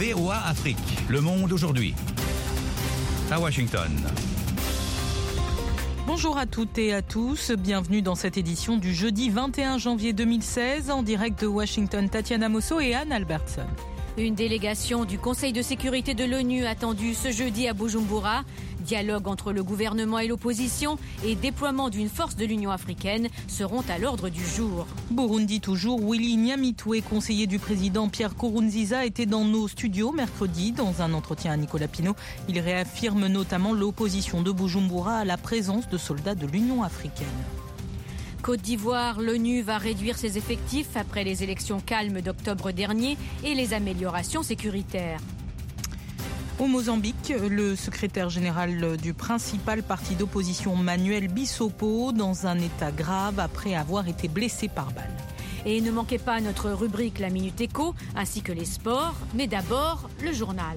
VOA Afrique, le monde aujourd'hui. À Washington. Bonjour à toutes et à tous, bienvenue dans cette édition du jeudi 21 janvier 2016, en direct de Washington, Tatiana Mosso et Anne Albertson. Une délégation du Conseil de sécurité de l'ONU attendue ce jeudi à Bujumbura. Dialogue entre le gouvernement et l'opposition et déploiement d'une force de l'Union africaine seront à l'ordre du jour. Burundi toujours, Willy Nyamitwe, conseiller du président Pierre Nkurunziza, était dans nos studios mercredi dans un entretien à Nicolas Pinault. Il réaffirme notamment l'opposition de Bujumbura à la présence de soldats de l'Union africaine. Côte d'Ivoire, l'ONU va réduire ses effectifs après les élections calmes d'octobre dernier et les améliorations sécuritaires. Au Mozambique, le secrétaire général du principal parti d'opposition, Manuel Bissoppo, dans un état grave après avoir été blessé par balle. Et ne manquez pas notre rubrique La Minute Éco, ainsi que les sports, mais d'abord le journal.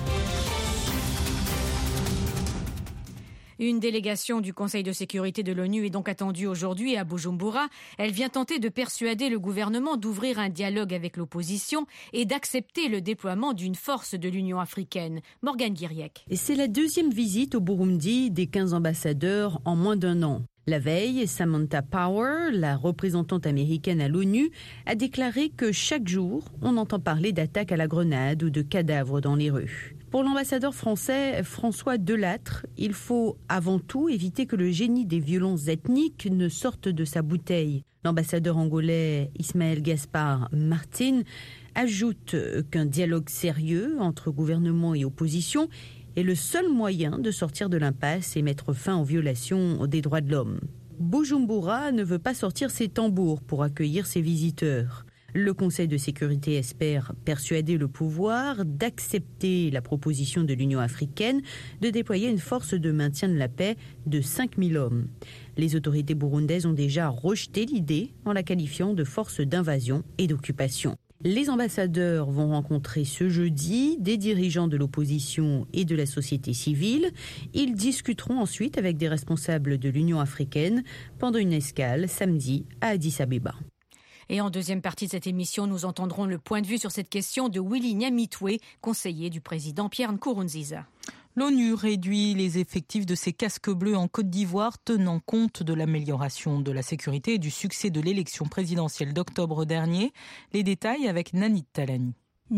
Une délégation du Conseil de sécurité de l'ONU est donc attendue aujourd'hui à Bujumbura. Elle vient tenter de persuader le gouvernement d'ouvrir un dialogue avec l'opposition et d'accepter le déploiement d'une force de l'Union africaine. Morgane Guiriec. Et c'est la deuxième visite au Burundi des 15 ambassadeurs en moins d'un an. La veille, Samantha Power, la représentante américaine à l'ONU, a déclaré que chaque jour, on entend parler d'attaques à la grenade ou de cadavres dans les rues. Pour l'ambassadeur français François Delattre, il faut avant tout éviter que le génie des violences ethniques ne sorte de sa bouteille. L'ambassadeur angolais Ismaël Gaspar Martin ajoute qu'un dialogue sérieux entre gouvernement et opposition est le seul moyen de sortir de l'impasse et mettre fin aux violations des droits de l'homme. Bujumbura ne veut pas sortir ses tambours pour accueillir ses visiteurs. Le Conseil de sécurité espère persuader le pouvoir d'accepter la proposition de l'Union africaine de déployer une force de maintien de la paix de 5000 hommes. Les autorités burundaises ont déjà rejeté l'idée en la qualifiant de force d'invasion et d'occupation. Les ambassadeurs vont rencontrer ce jeudi des dirigeants de l'opposition et de la société civile. Ils discuteront ensuite avec des responsables de l'Union africaine pendant une escale samedi à Addis Abeba. Et en deuxième partie de cette émission, nous entendrons le point de vue sur cette question de Willy Nyamitwe, conseiller du président Pierre Nkurunziza. L'ONU réduit les effectifs de ses casques bleus en Côte d'Ivoire, tenant compte de l'amélioration de la sécurité et du succès de l'élection présidentielle d'octobre dernier. Les détails avec Nanit Talani.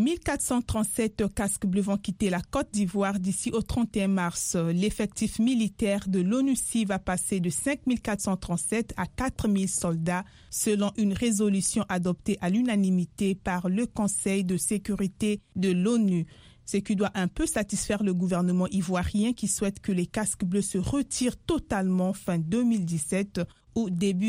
1437 casques bleus vont quitter la Côte d'Ivoire d'ici au 31 mars. L'effectif militaire de l'ONUCI va passer de 5437 à 4000 soldats, selon une résolution adoptée à l'unanimité par le Conseil de sécurité de l'ONU. Ce qui doit un peu satisfaire le gouvernement ivoirien qui souhaite que les casques bleus se retirent totalement fin 2017 ou début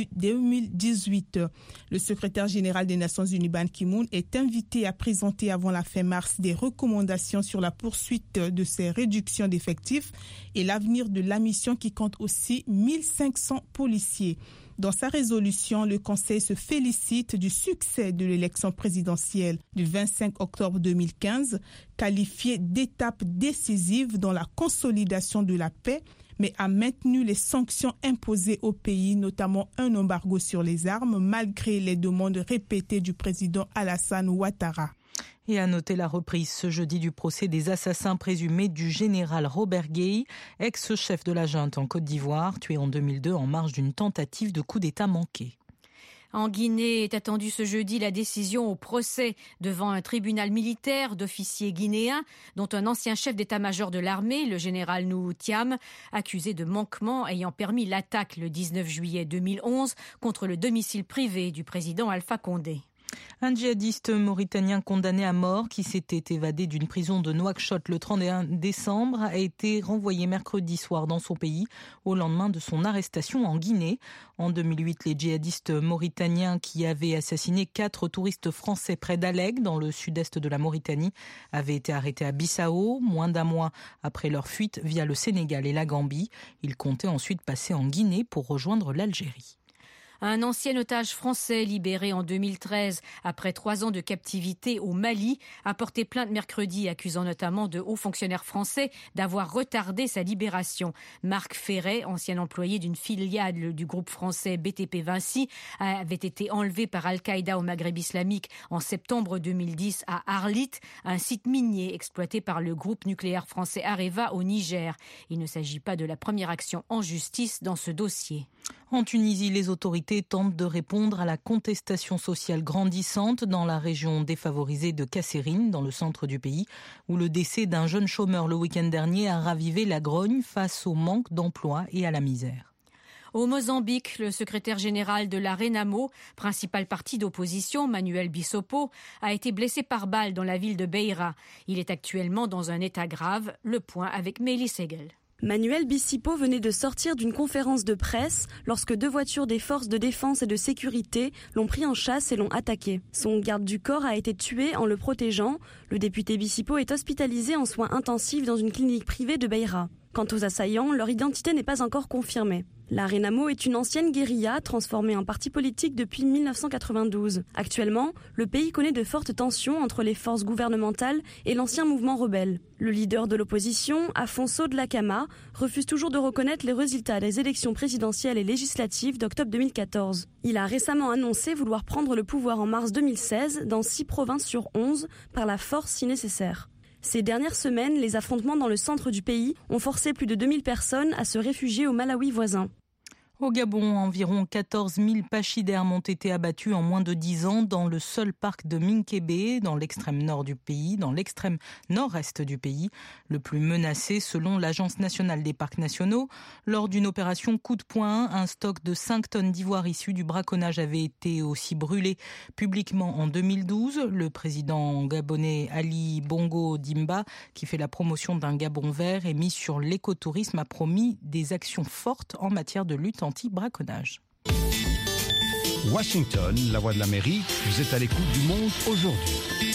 2018. Le secrétaire général des Nations Unies, Ban Ki-moon, est invité à présenter avant la fin mars des recommandations sur la poursuite de ces réductions d'effectifs et l'avenir de la mission qui compte aussi 1500 policiers. Dans sa résolution, le Conseil se félicite du succès de l'élection présidentielle du 25 octobre 2015, qualifiée d'étape décisive dans la consolidation de la paix, mais a maintenu les sanctions imposées au pays, notamment un embargo sur les armes, malgré les demandes répétées du président Alassane Ouattara. Et à noter la reprise ce jeudi du procès des assassins présumés du général Robert Gueye, ex-chef de la junte en Côte d'Ivoire, tué en 2002 en marge d'une tentative de coup d'État manqué. En Guinée est attendue ce jeudi la décision au procès devant un tribunal militaire d'officiers guinéens, dont un ancien chef d'état-major de l'armée, le général Nuhu Thiam, accusé de manquement ayant permis l'attaque le 19 juillet 2011 contre le domicile privé du président Alpha Condé. Un djihadiste mauritanien condamné à mort qui s'était évadé d'une prison de Nouakchott le 31 décembre a été renvoyé mercredi soir dans son pays au lendemain de son arrestation en Guinée. En 2008, les djihadistes mauritaniens qui avaient assassiné 4 touristes français près d'Alleg, dans le sud-est de la Mauritanie, avaient été arrêtés à Bissau, moins d'un mois après leur fuite via le Sénégal et la Gambie. Ils comptaient ensuite passer en Guinée pour rejoindre l'Algérie. Un ancien otage français libéré en 2013 après 3 ans de captivité au Mali a porté plainte mercredi, accusant notamment de hauts fonctionnaires français d'avoir retardé sa libération. Marc Ferret, ancien employé d'une filiale du groupe français BTP Vinci, avait été enlevé par Al-Qaïda au Maghreb islamique en septembre 2010 à Arlit, un site minier exploité par le groupe nucléaire français Areva au Niger. Il ne s'agit pas de la première action en justice dans ce dossier. En Tunisie, les autorités tentent de répondre à la contestation sociale grandissante dans la région défavorisée de Kasserine, dans le centre du pays, où le décès d'un jeune chômeur le week-end dernier a ravivé la grogne face au manque d'emploi et à la misère. Au Mozambique, le secrétaire général de la Renamo, principal parti d'opposition, Manuel Bissopo, a été blessé par balle dans la ville de Beira. Il est actuellement dans un état grave. Le point avec Mélie Segel. Manuel Bissopo venait de sortir d'une conférence de presse lorsque 2 voitures des forces de défense et de sécurité l'ont pris en chasse et l'ont attaqué. Son garde du corps a été tué en le protégeant. Le député Bissopo est hospitalisé en soins intensifs dans une clinique privée de Beira. Quant aux assaillants, leur identité n'est pas encore confirmée. La Renamo est une ancienne guérilla transformée en parti politique depuis 1992. Actuellement, le pays connaît de fortes tensions entre les forces gouvernementales et l'ancien mouvement rebelle. Le leader de l'opposition, Afonso Dhlakama, refuse toujours de reconnaître les résultats des élections présidentielles et législatives d'octobre 2014. Il a récemment annoncé vouloir prendre le pouvoir en mars 2016 dans 6 provinces sur 11 par la force si nécessaire. Ces dernières semaines, les affrontements dans le centre du pays ont forcé plus de 2000 personnes à se réfugier au Malawi voisin. Au Gabon, environ 14 000 pachydermes ont été abattus en moins de 10 ans dans le seul parc de Minkébé, dans l'extrême nord du pays, dans l'extrême nord-est du pays, le plus menacé selon l'Agence nationale des parcs nationaux. Lors d'une opération coup de poing, un stock de 5 tonnes d'ivoire issu du braconnage avait été aussi brûlé publiquement en 2012. Le président gabonais Ali Bongo Dimba, qui fait la promotion d'un Gabon vert et mis sur l'écotourisme, a promis des actions fortes en matière de lutte anti-braconnage. Washington, la voix de l'Amérique, vous êtes à l'écoute du monde aujourd'hui.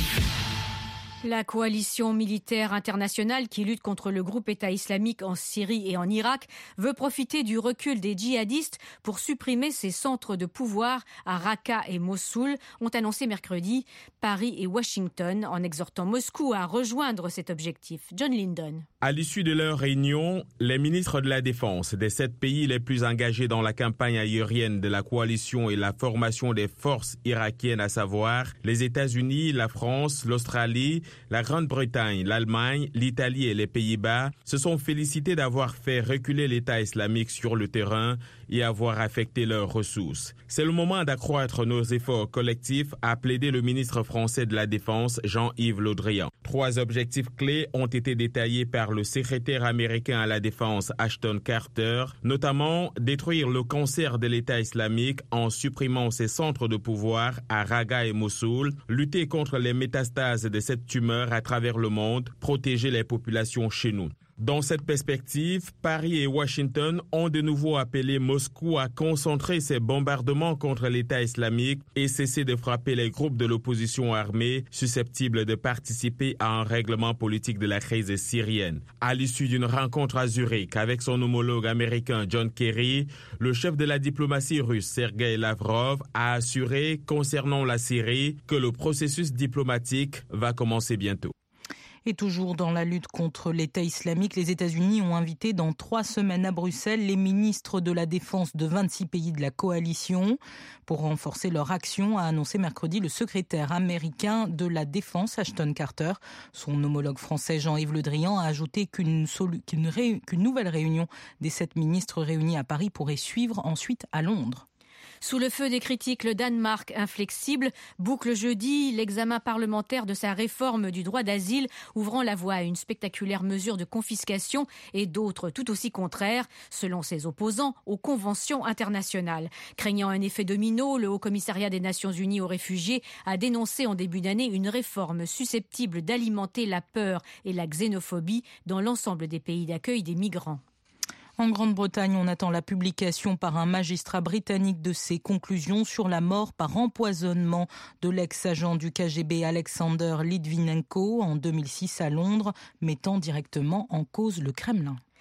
La coalition militaire internationale qui lutte contre le groupe État islamique en Syrie et en Irak veut profiter du recul des djihadistes pour supprimer ses centres de pouvoir à Raqqa et Mossoul, ont annoncé mercredi Paris et Washington en exhortant Moscou à rejoindre cet objectif. John Lyndon. À l'issue de leur réunion, les ministres de la Défense des 7 pays les plus engagés dans la campagne aérienne de la coalition et la formation des forces irakiennes, à savoir les États-Unis, la France, l'Australie, la Grande-Bretagne, l'Allemagne, l'Italie et les Pays-Bas, se sont félicités d'avoir fait reculer l'État islamique sur le terrain et avoir affecté leurs ressources. C'est le moment d'accroître nos efforts collectifs, a plaidé le ministre français de la Défense, Jean-Yves Le Drian. 3 objectifs clés ont été détaillés par le secrétaire américain à la Défense, Ashton Carter, notamment détruire le cancer de l'État islamique en supprimant ses centres de pouvoir à Raqqa et Mossoul, lutter contre les métastases de cette tumeur à travers le monde, protéger les populations chez nous. Dans cette perspective, Paris et Washington ont de nouveau appelé Moscou à concentrer ses bombardements contre l'État islamique et cesser de frapper les groupes de l'opposition armée susceptibles de participer à un règlement politique de la crise syrienne. À l'issue d'une rencontre à Zurich avec son homologue américain John Kerry, le chef de la diplomatie russe Sergei Lavrov a assuré concernant la Syrie que le processus diplomatique va commencer bientôt. Et toujours dans la lutte contre l'État islamique, les États-Unis ont invité dans 3 semaines à Bruxelles les ministres de la Défense de 26 pays de la coalition. Pour renforcer leur action, a annoncé mercredi le secrétaire américain de la Défense, Ashton Carter. Son homologue français Jean-Yves Le Drian a ajouté qu'une nouvelle réunion des 7 ministres réunis à Paris pourrait suivre ensuite à Londres. Sous le feu des critiques, le Danemark, inflexible, boucle jeudi l'examen parlementaire de sa réforme du droit d'asile, ouvrant la voie à une spectaculaire mesure de confiscation et d'autres tout aussi contraires, selon ses opposants, aux conventions internationales. Craignant un effet domino, le Haut-Commissariat des Nations Unies aux réfugiés a dénoncé en début d'année une réforme susceptible d'alimenter la peur et la xénophobie dans l'ensemble des pays d'accueil des migrants. En Grande-Bretagne, on attend la publication par un magistrat britannique de ses conclusions sur la mort par empoisonnement de l'ex-agent du KGB Alexander Litvinenko en 2006 à Londres, mettant directement en cause le Kremlin.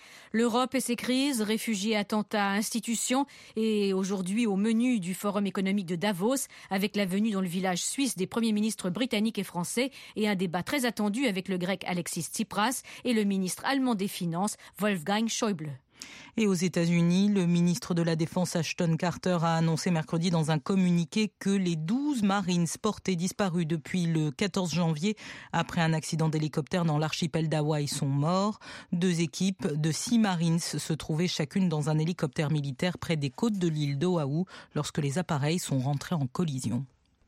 L'Europe et ses crises, réfugiés, attentats, institutions et aujourd'hui au menu du Forum économique de Davos avec la venue dans le village suisse des premiers ministres britanniques et français et un débat très attendu avec le grec Alexis Tsipras et le ministre allemand des Finances Wolfgang Schäuble. Et aux États-Unis, le ministre de la Défense Ashton Carter a annoncé mercredi dans un communiqué que les 12 Marines portés disparus depuis le 14 janvier après un accident d'hélicoptère dans l'archipel d'Hawaï sont morts. 2 équipes de 6 Marines se trouvaient chacune dans un hélicoptère militaire près des côtes de l'île d'Oahu lorsque les appareils sont rentrés en collision.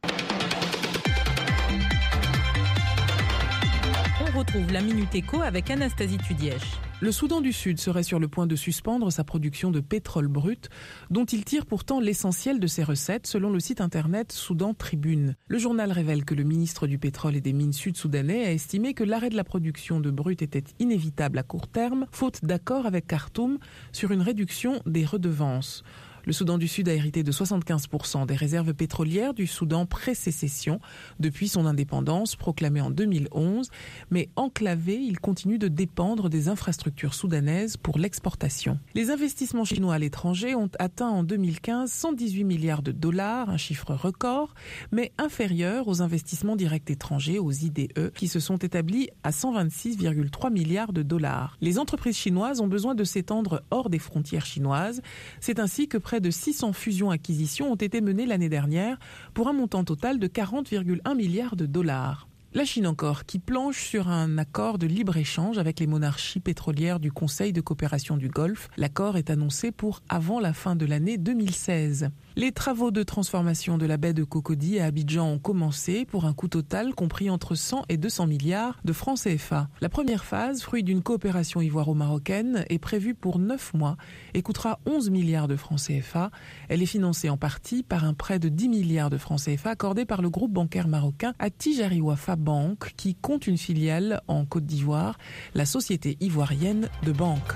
On retrouve la Minute Éco avec Anastasie Tudièche. Le Soudan du Sud serait sur le point de suspendre sa production de pétrole brut, dont il tire pourtant l'essentiel de ses recettes, selon le site internet Soudan Tribune. Le journal révèle que le ministre du pétrole et des mines sud-soudanais a estimé que l'arrêt de la production de brut était inévitable à court terme, faute d'accord avec Khartoum sur une réduction des redevances. Le Soudan du Sud a hérité de 75% des réserves pétrolières du Soudan pré-sécession depuis son indépendance proclamée en 2011. Mais enclavé, il continue de dépendre des infrastructures soudanaises pour l'exportation. Les investissements chinois à l'étranger ont atteint en 2015 118 milliards de dollars, un chiffre record, mais inférieur aux investissements directs étrangers, aux IDE, qui se sont établis à 126,3 milliards de dollars. Les entreprises chinoises ont besoin de s'étendre hors des frontières chinoises. C'est ainsi que près de 600 fusions-acquisitions ont été menées l'année dernière pour un montant total de 40,1 milliards de dollars. La Chine encore, qui planche sur un accord de libre-échange avec les monarchies pétrolières du Conseil de coopération du Golfe. L'accord est annoncé pour avant la fin de l'année 2016. Les travaux de transformation de la baie de Cocody à Abidjan ont commencé pour un coût total compris entre 100 et 200 milliards de francs CFA. La première phase, fruit d'une coopération ivoiro-marocaine, est prévue pour 9 mois et coûtera 11 milliards de francs CFA. Elle est financée en partie par un prêt de 10 milliards de francs CFA accordé par le groupe bancaire marocain Attijari Wafa Bank, qui compte une filiale en Côte d'Ivoire, la société ivoirienne de banque.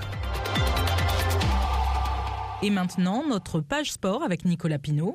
Et maintenant, notre page sport avec Nicolas Pinault.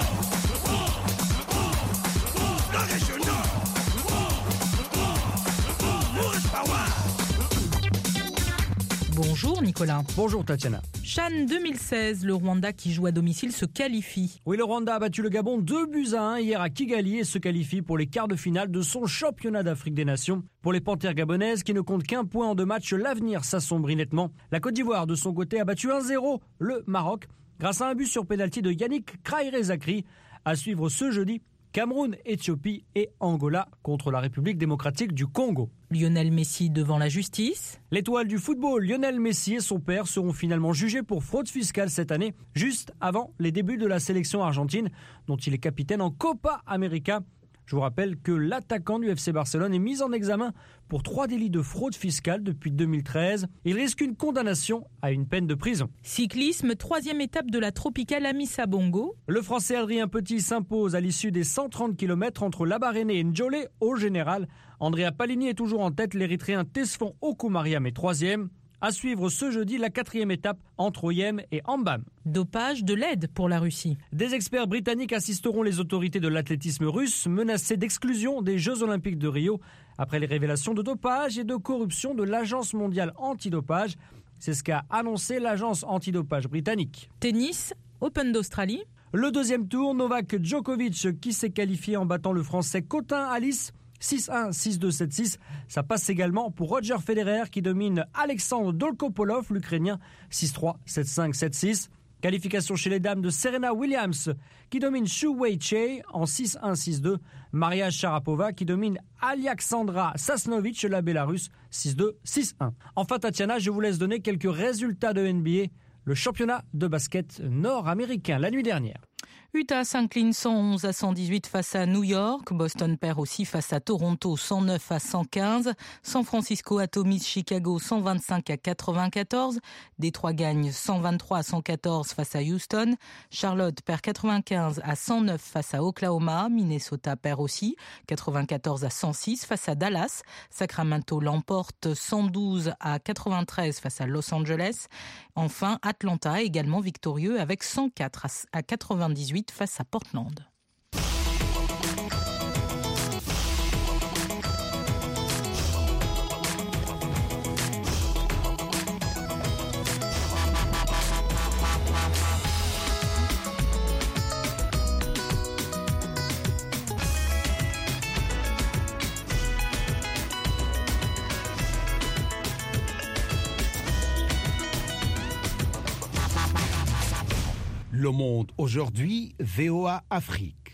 Bonjour Nicolas. Bonjour Tatiana. CHAN 2016, le Rwanda qui joue à domicile se qualifie. Oui, le Rwanda a battu le Gabon 2-1 hier à Kigali et se qualifie pour les quarts de finale de son championnat d'Afrique des Nations. Pour les Panthères gabonaises qui ne comptent qu'un point en 2 matchs, l'avenir s'assombrit nettement. La Côte d'Ivoire de son côté a battu 1-0 le Maroc grâce à un but sur pénalty de Yannick Krairé-Zakri. À suivre ce jeudi, Cameroun, Éthiopie et Angola contre la République démocratique du Congo. Lionel Messi devant la justice. L'étoile du football, Lionel Messi et son père seront finalement jugés pour fraude fiscale cette année, juste avant les débuts de la sélection argentine, dont il est capitaine en Copa América. Je vous rappelle que l'attaquant du FC Barcelone est mis en examen pour 3 délits de fraude fiscale depuis 2013. Il risque une condamnation à une peine de prison. Cyclisme, 3e étape de la tropicale Amissa Bongo. Le Français Adrien Petit s'impose à l'issue des 130 km entre Labaréné et Ndjolé au général. Andrea Palini est toujours en tête, l'Érythréen Tesfon Okoumariam est 3e. À suivre ce jeudi la 4e étape entre Oyem et Ambam. Dopage, de l'aide pour la Russie. Des experts britanniques assisteront les autorités de l'athlétisme russe menacées d'exclusion des Jeux Olympiques de Rio après les révélations de dopage et de corruption de l'Agence mondiale antidopage. C'est ce qu'a annoncé l'agence antidopage britannique. Tennis, Open d'Australie. Le 2e tour, Novak Djokovic qui s'est qualifié en battant le Français Cotin Alice 6-1, 6-2, 7-6. Ça passe également pour Roger Federer qui domine Alexandre Dolgopolov, l'Ukrainien, 6-3, 7-5, 7-6. Qualification chez les dames de Serena Williams qui domine Xu Weiqi en 6-1, 6-2. Maria Sharapova qui domine Alexandra Sasnovic, la Bélarusse, 6-2, 6-1. Enfin Tatiana, je vous laisse donner quelques résultats de NBA, le championnat de basket nord-américain la nuit dernière. Utah s'incline 111-118 face à New York. Boston perd aussi face à Toronto 109-115. San Francisco atomise Chicago 125-94. Détroit gagne 123-114 face à Houston. Charlotte perd 95-109 face à Oklahoma. Minnesota perd aussi 94-106 face à Dallas. Sacramento l'emporte 112-93 face à Los Angeles. Enfin, Atlanta également victorieux avec 104-98 face à Portland. Le Monde aujourd'hui, VOA Afrique.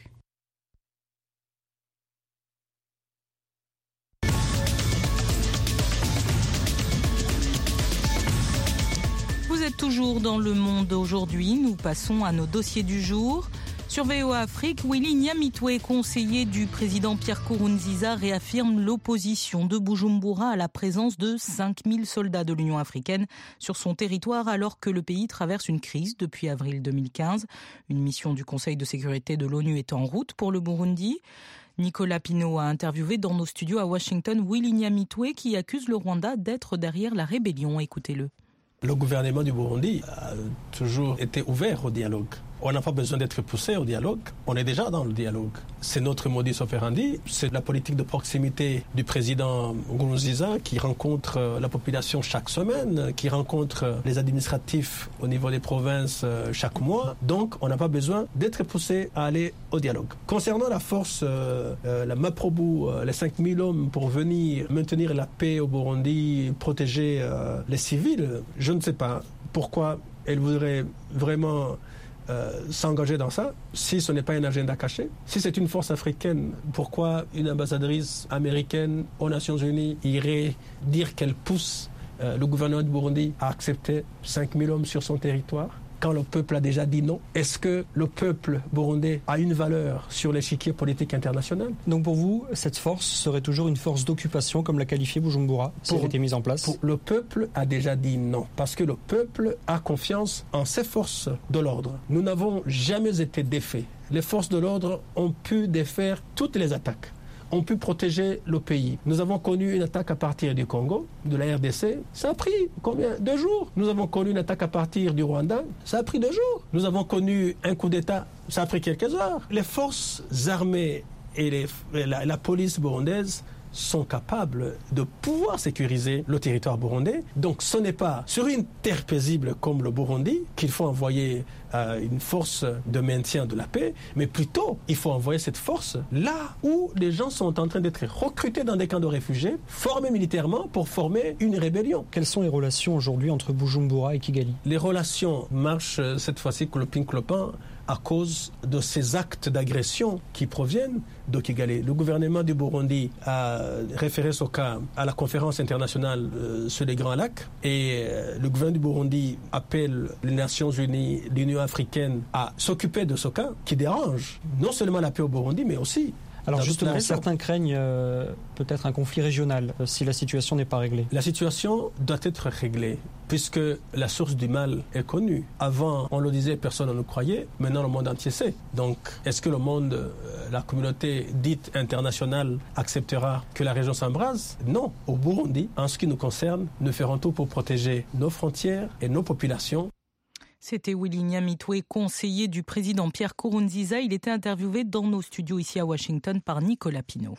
Vous êtes toujours dans Le Monde aujourd'hui. Nous passons à nos dossiers du jour. Sur VOA Afrique, Willy Nyamitwe, conseiller du président Pierre Nkurunziza, réaffirme l'opposition de Bujumbura à la présence de 5000 soldats de l'Union africaine sur son territoire alors que le pays traverse une crise depuis avril 2015. Une mission du Conseil de sécurité de l'ONU est en route pour le Burundi. Nicolas Pinault a interviewé dans nos studios à Washington Willy Nyamitwe qui accuse le Rwanda d'être derrière la rébellion. Écoutez-le. Le gouvernement du Burundi a toujours été ouvert au dialogue. On n'a pas besoin d'être poussé au dialogue, on est déjà dans le dialogue. C'est notre modus operandi, c'est la politique de proximité du président Nkurunziza qui rencontre la population chaque semaine, qui rencontre les administratifs au niveau des provinces chaque mois. Donc on n'a pas besoin d'être poussé à aller au dialogue. Concernant la force, la Maprobu, les 5000 hommes pour venir maintenir la paix au Burundi, protéger les civils, je ne sais pas pourquoi elle voudrait vraiment s'engager dans ça, si ce n'est pas un agenda caché. Si c'est une force africaine, pourquoi une ambassadrice américaine aux Nations Unies irait dire qu'elle pousse le gouvernement du Burundi à accepter 5000 hommes sur son territoire quand le peuple a déjà dit non? Est-ce que le peuple burundais a une valeur sur l'échiquier politique international? Donc pour vous, cette force serait toujours une force d'occupation, comme l'a qualifié Bujumbura, si elle était mise en place? Le peuple a déjà dit non, parce que le peuple a confiance en ses forces de l'ordre. Nous n'avons jamais été défaits. Les forces de l'ordre ont pu défaire toutes les attaques, ont pu protéger le pays. Nous avons connu une attaque à partir du Congo, de la RDC. Ça a pris combien? 2 jours. Nous avons connu une attaque à partir du Rwanda. Ça a pris 2 jours. Nous avons connu un coup d'État. Ça a pris quelques heures. Les forces armées et la police burundaise sont capables de pouvoir sécuriser le territoire burundais. Donc ce n'est pas sur une terre paisible comme le Burundi qu'il faut envoyer une force de maintien de la paix, mais plutôt il faut envoyer cette force là où les gens sont en train d'être recrutés dans des camps de réfugiés, formés militairement pour former une rébellion. Quelles sont les relations aujourd'hui entre Bujumbura et Kigali? Les relations marchent cette fois-ci clopin-clopin à cause de ces actes d'agression qui proviennent de Kigali. Le gouvernement du Burundi a référé ce cas à la conférence internationale sur les Grands Lacs et le gouvernement du Burundi appelle les Nations Unies, l'Union africaine à s'occuper de ce cas qui dérange non seulement la paix au Burundi mais aussi... Alors justement, certains craignent peut-être un conflit régional si la situation n'est pas réglée. La situation doit être réglée puisque la source du mal est connue. Avant, on le disait, personne ne nous croyait. Maintenant, le monde entier sait. Donc, est-ce que le monde, la communauté dite internationale, acceptera que la région s'embrase? Non. Au Burundi, en ce qui nous concerne, nous ferons tout pour protéger nos frontières et nos populations. C'était Willy Nyamitwe, conseiller du président Pierre Nkurunziza. Il était interviewé dans nos studios ici à Washington par Nicolas Pinault.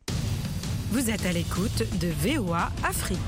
Vous êtes à l'écoute de VOA Afrique.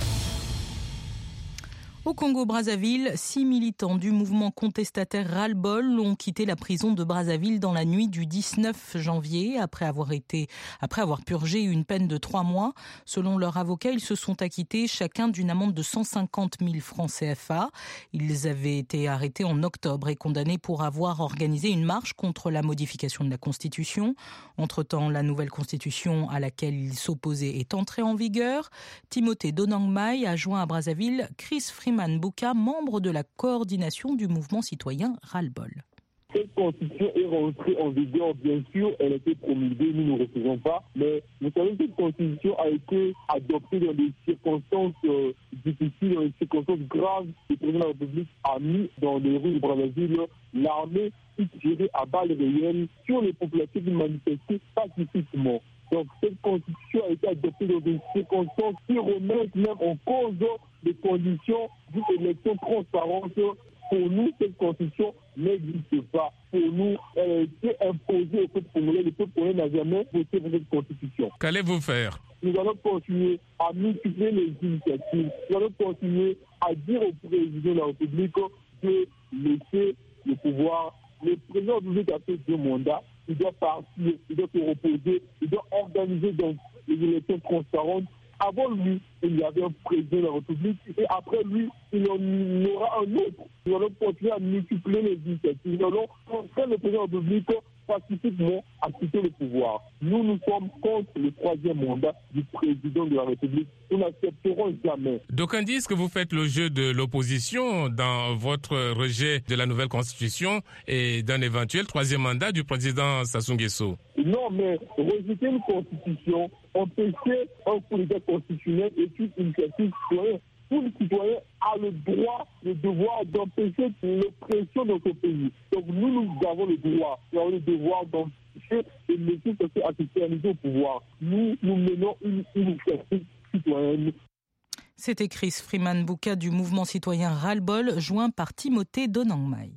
Au Congo-Brazzaville, 6 militants du mouvement contestataire Ras-le-Bol ont quitté la prison de Brazzaville dans la nuit du 19 janvier après avoir purgé une peine de 3 mois. Selon leur avocat, ils se sont acquittés chacun d'une amende de 150 000 francs CFA. Ils avaient été arrêtés en octobre et condamnés pour avoir organisé une marche contre la modification de la Constitution. Entre-temps, la nouvelle Constitution à laquelle ils s'opposaient est entrée en vigueur. Timothée Donangmai a joint à Brazzaville Chris Freeman Bouka, membre de la coordination du mouvement citoyen Ras-le-Bol. Cette constitution est rentrée en vigueur, bien sûr, elle a été promulguée, nous ne refusons pas, mais vous savez, cette constitution a été adoptée dans des circonstances difficiles, dans des circonstances graves. Le président de la République a mis dans les rues de Brazzaville l'armée qui tirait à balles réelles sur les populations qui manifestaient pacifiquement. Donc cette constitution a été adoptée dans des circonstances qui remettent même en cause les conditions d'une élection transparente. Pour nous, cette constitution n'existe pas. Pour nous, elle a été imposée au peuple congolais. Le peuple congolais n'a jamais voté pour cette constitution. Qu'allez-vous faire? Nous allons continuer à multiplier les initiatives. Nous allons continuer à dire au président de la République de laisser le pouvoir. Le président de la République a fait 2 mandats. Il doit partir, il doit se reposer, il doit organiser donc les élections transparentes Avant lui, il y avait un président de la République et après lui, il y en aura un autre. Nous allons continuer à multiplier les initiatives. Nous allons faire le président de la République pacifiquement à quitter le pouvoir. Nous sommes contre le troisième mandat du président de la République. Nous n'accepterons jamais. D'aucuns disent que vous faites le jeu de l'opposition dans votre rejet de la nouvelle constitution et d'un éventuel troisième mandat du président Sassou Nguesso. Non, mais rejeter une constitution, empêcher un coup d'État constitutionnel est une initiative citoyenne. Tout le citoyen a le droit, le devoir d'empêcher l'oppression dans ce pays. Donc nous avons le droit, nous avons le devoir d'empêcher et de laisser ceci à se au pouvoir. Nous menons une initiative citoyenne. C'était Chris Freeman Bouka du mouvement citoyen Ras-le-Bol, joint par Timothée Donangmai.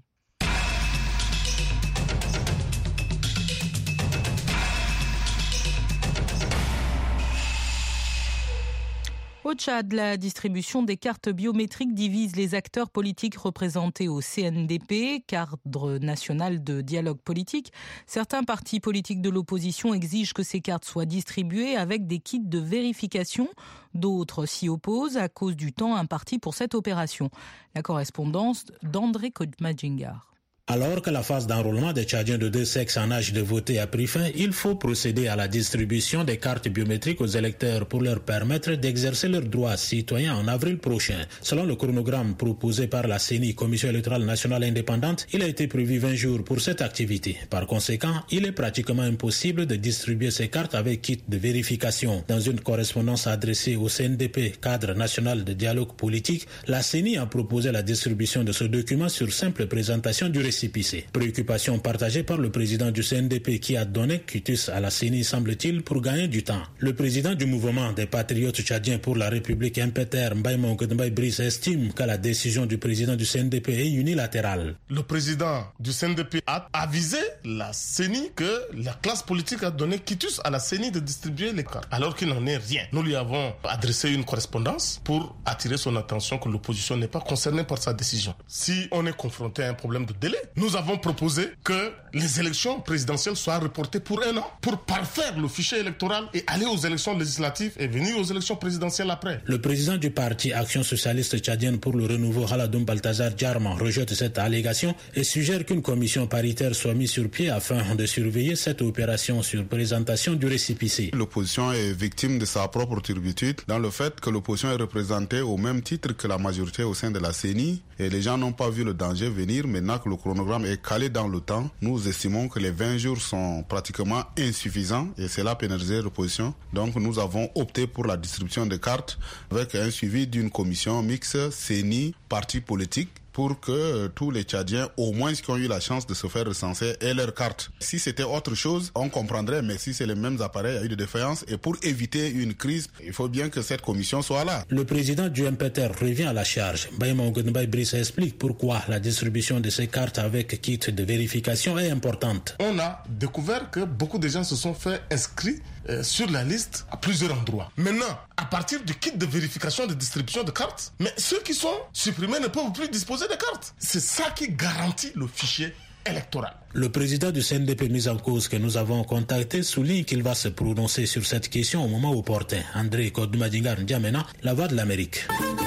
Au Tchad, la distribution des cartes biométriques divise les acteurs politiques représentés au CNDP, cadre national de dialogue politique. Certains partis politiques de l'opposition exigent que ces cartes soient distribuées avec des kits de vérification. D'autres s'y opposent à cause du temps imparti pour cette opération. La correspondance d'André Kodmadjingar. Alors que la phase d'enrôlement des Tchadiens de deux sexes en âge de voter a pris fin, il faut procéder à la distribution des cartes biométriques aux électeurs pour leur permettre d'exercer leurs droits citoyens en avril prochain. Selon le chronogramme proposé par la CENI, Commission électorale nationale indépendante, il a été prévu 20 jours pour cette activité. Par conséquent, il est pratiquement impossible de distribuer ces cartes avec kit de vérification. Dans une correspondance adressée au CNDP, cadre national de dialogue politique, la CENI a proposé la distribution de ce document sur simple présentation du récipicé. Préoccupation partagée par le président du CNDP qui a donné quitus à la CENI, semble-t-il, pour gagner du temps. Le président du mouvement des patriotes tchadiens pour la République Impeter, Mbaye Monkedmbaye Brice, estime que la décision du président du CNDP est unilatérale. Le président du CNDP a avisé la CENI que la classe politique a donné quitus à la CENI de distribuer les cartes, alors qu'il n'en est rien. Nous lui avons adressé une correspondance pour attirer son attention que l'opposition n'est pas concernée par sa décision. Si on est confronté à un problème de délai, nous avons proposé que les élections présidentielles soient reportées pour un an pour parfaire le fichier électoral et aller aux élections législatives et venir aux élections présidentielles après. Le président du parti Action socialiste tchadienne pour le renouveau, Haladoum Balthazar Djarman, rejette cette allégation et suggère qu'une commission paritaire soit mise sur pied afin de surveiller cette opération sur présentation du récépissé. L'opposition est victime de sa propre turpitude dans le fait que l'opposition est représentée au même titre que la majorité au sein de la CENI et les gens n'ont pas vu le danger venir. Maintenant que le chronogramme est calé dans le temps, nous estimons que les 20 jours sont pratiquement insuffisants et cela pénaliserait l'opposition. Donc nous avons opté pour la distribution de cartes avec un suivi d'une commission mixte CENI, partis politiques, pour que tous les Tchadiens, au moins qui ont eu la chance de se faire recenser, aient leur carte. Si c'était autre chose, on comprendrait, mais si c'est les mêmes appareils, il y a eu des défaillances. Et pour éviter une crise, il faut bien que cette commission soit là. Le président du MPTR revient à la charge. Mbaye Monkedmbaye Brice explique pourquoi la distribution de ces cartes avec kit de vérification est importante. On a découvert que beaucoup de gens se sont fait inscrits sur la liste à plusieurs endroits. Maintenant, à partir du kit de vérification de distribution de cartes, mais ceux qui sont supprimés ne peuvent plus disposer de cartes. C'est ça qui garantit le fichier électoral. Le président du CNDP mis en cause que nous avons contacté souligne qu'il va se prononcer sur cette question au moment opportun. André Kodmadjingar N'Djamena, La Voix de l'Amérique.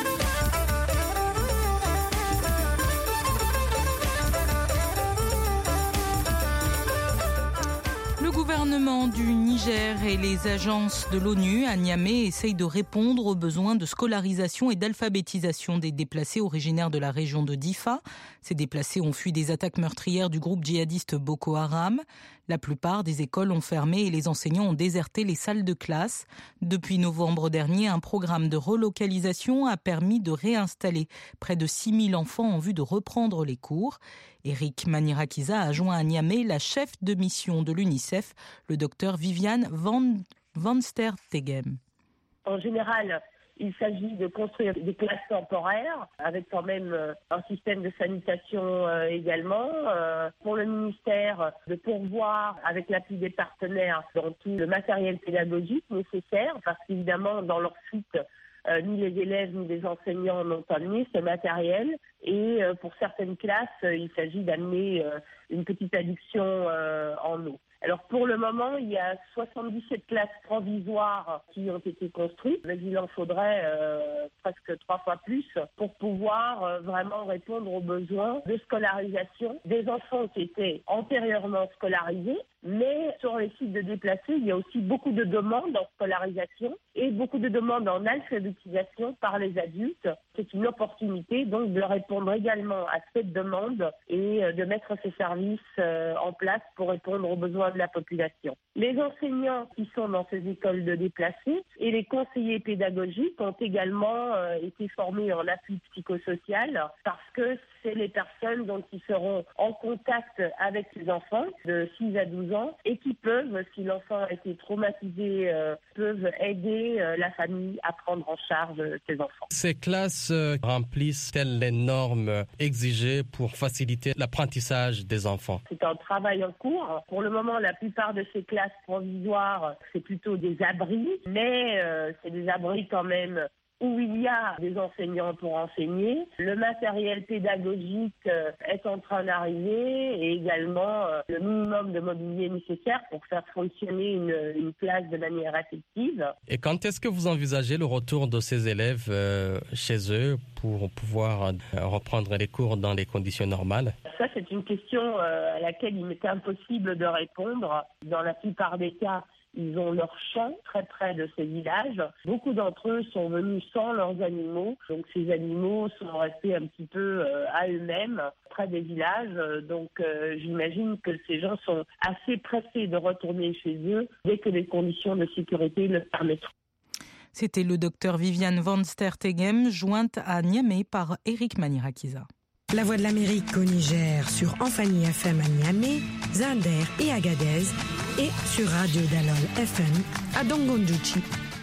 Le gouvernement du Niger et les agences de l'ONU à Niamey essayent de répondre aux besoins de scolarisation et d'alphabétisation des déplacés originaires de la région de Difa. Ces déplacés ont fui des attaques meurtrières du groupe djihadiste Boko Haram. La plupart des écoles ont fermé et les enseignants ont déserté les salles de classe. Depuis novembre dernier, un programme de relocalisation a permis de réinstaller près de 6 000 enfants en vue de reprendre les cours. Eric Manirakiza a joint à Niamey la chef de mission de l'UNICEF, le docteur Viviane Van Stertegem. En général, il s'agit de construire des classes temporaires avec quand même un système de sanitation également. Pour le ministère, de pourvoir avec l'appui des partenaires dans tout le matériel pédagogique nécessaire parce qu'évidemment, dans leur suite, ni les élèves ni les enseignants n'ont amené ce matériel. Et pour certaines classes, il s'agit d'amener une petite adduction en eau. Alors pour le moment, il y a 77 classes provisoires qui ont été construites, mais il en faudrait presque 3 fois plus pour pouvoir vraiment répondre aux besoins de scolarisation des enfants qui étaient antérieurement scolarisés. Mais sur les sites de déplacés, il y a aussi beaucoup de demandes en scolarisation et beaucoup de demandes en alphabétisation par les adultes. C'est une opportunité donc de répondre également à cette demande et de mettre ces services en place pour répondre aux besoins de la population. Les enseignants qui sont dans ces écoles de déplacés et les conseillers pédagogiques ont également été formés en appui psychosocial parce que c'est les personnes donc, qui seront en contact avec ces enfants de 6 à 12 ans et qui peuvent, si l'enfant a été traumatisé, peuvent aider la famille à prendre en charge ces enfants. Ces classes remplissent-elles les normes exigées pour faciliter l'apprentissage des enfants? C'est un travail en cours. Pour le moment, la plupart de ces classes provisoires, c'est plutôt des abris, mais c'est des abris quand même où il y a des enseignants pour enseigner. Le matériel pédagogique est en train d'arriver et également le minimum de mobilier nécessaire pour faire fonctionner une classe de manière effective. Et quand est-ce que vous envisagez le retour de ces élèves chez eux pour pouvoir reprendre les cours dans les conditions normales? Ça, c'est une question à laquelle il m'est impossible de répondre. Dans la plupart des cas, ils ont leur champ très près de ces villages. Beaucoup d'entre eux sont venus sans leurs animaux. Donc ces animaux sont restés un petit peu à eux-mêmes, près des villages. Donc j'imagine que ces gens sont assez pressés de retourner chez eux dès que les conditions de sécurité le permettront. C'était le docteur Viviane Van Stertegem, jointe à Niamey par Eric Manirakiza. La Voix de l'Amérique au Niger sur Amphani FM à Niamey, Zinder et Agadez et sur Radio Dalol FM à Dongondouchi.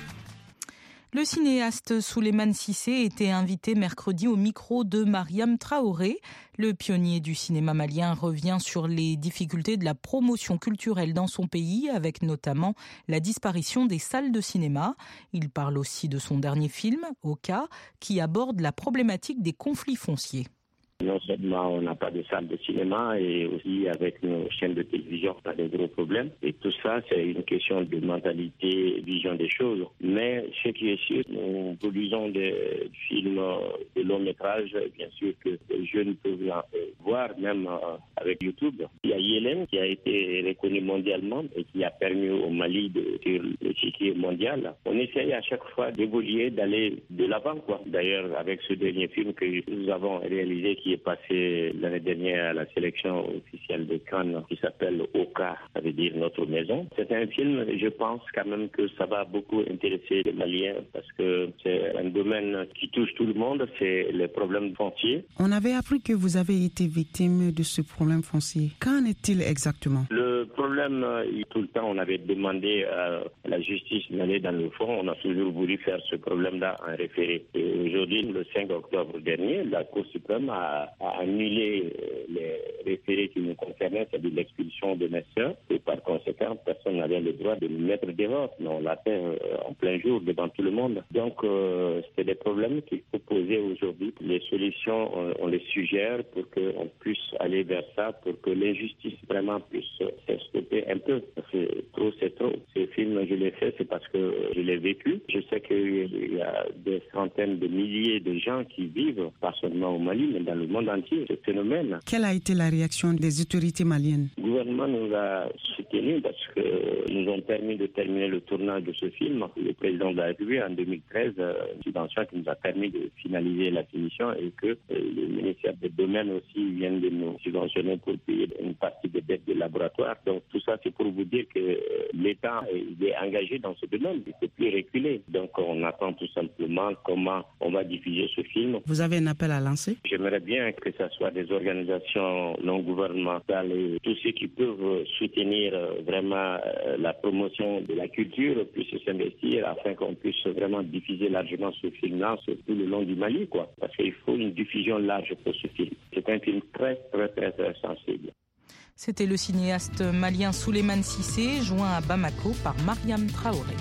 Le cinéaste Souleymane Cissé était invité mercredi au micro de Mariam Traoré. Le pionnier du cinéma malien revient sur les difficultés de la promotion culturelle dans son pays, avec notamment la disparition des salles de cinéma. Il parle aussi de son dernier film, Oka, qui aborde la problématique des conflits fonciers. Non seulement on n'a pas de salle de cinéma et aussi avec nos chaînes de télévision, on a des gros problèmes. Et tout ça, c'est une question de mentalité, vision des choses. Mais ce qui est sûr, nous produisons des films de long métrage, bien sûr que les jeunes peuvent voir, même avec YouTube. Il y a Yélène qui a été reconnu mondialement et qui a permis au Mali de sur le chiquier mondial. On essaye à chaque fois d'évoluer, d'aller de l'avant, quoi. D'ailleurs, avec ce dernier film que nous avons réalisé, qui est passé l'année dernière à la sélection officielle de Cannes, qui s'appelle Oka, ça veut dire notre maison. C'est un film, je pense quand même que ça va beaucoup intéresser les Maliens parce que c'est un domaine qui touche tout le monde, c'est les problèmes fonciers. On avait appris que vous avez été victime de ce problème foncier. Qu'en est-il exactement? Le problème, tout le temps, on avait demandé à la justice d'aller dans le fond. On a toujours voulu faire ce problème-là en référé. Et aujourd'hui, le 5 octobre dernier, la Cour suprême a annulé les référés qui nous concernaient, c'est-à-dire l'expulsion de mes sœurs. Et par conséquent, personne n'avait le droit de nous mettre dehors. Mais on l'a fait en plein jour devant tout le monde. Donc, c'est des problèmes qu'il faut poser aujourd'hui. Les solutions, on les suggère pour qu'on puisse aller vers ça, pour que l'injustice vraiment puisse s'estopper un peu. Parce que trop, c'est trop. Ce film, je l'ai fait, c'est parce que je l'ai vécu. Je sais qu'il y a des centaines de milliers de gens qui vivent, pas seulement au Mali, mais dans le monde entier, ce phénomène. Quelle a été la réaction des autorités maliennes? Le gouvernement nous a soutenus parce que nous ont permis de terminer le tournage de ce film. Le président de la République, en 2013, une subvention qui nous a permis de finaliser la finition et que le ministère des Domaines aussi vient de nous subventionner pour payer une partie des dettes des laboratoires. Donc tout ça, c'est pour vous dire que l'État est engagé dans ce domaine. Il ne peut plus reculer. Donc on attend tout simplement comment on va diffuser ce film. Vous avez un appel à lancer? J'aimerais bien que ce soit des organisations non gouvernementales et tous ceux qui peuvent soutenir vraiment la promotion de la culture puissent s'investir afin qu'on puisse vraiment diffuser largement ce film-là sur tout le long du Mali, quoi. Parce qu'il faut une diffusion large pour ce film. C'est un film très, très, très, très sensible. C'était le cinéaste malien Souleymane Cissé, joint à Bamako par Mariam Traoré.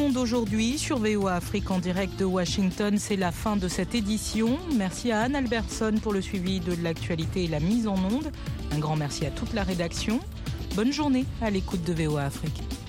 Monde aujourd'hui sur VOA Afrique en direct de Washington. C'est la fin de cette édition. Merci à Anne Albertson pour le suivi de l'actualité et la mise en onde. Un grand merci à toute la rédaction. Bonne journée à l'écoute de VOA Afrique.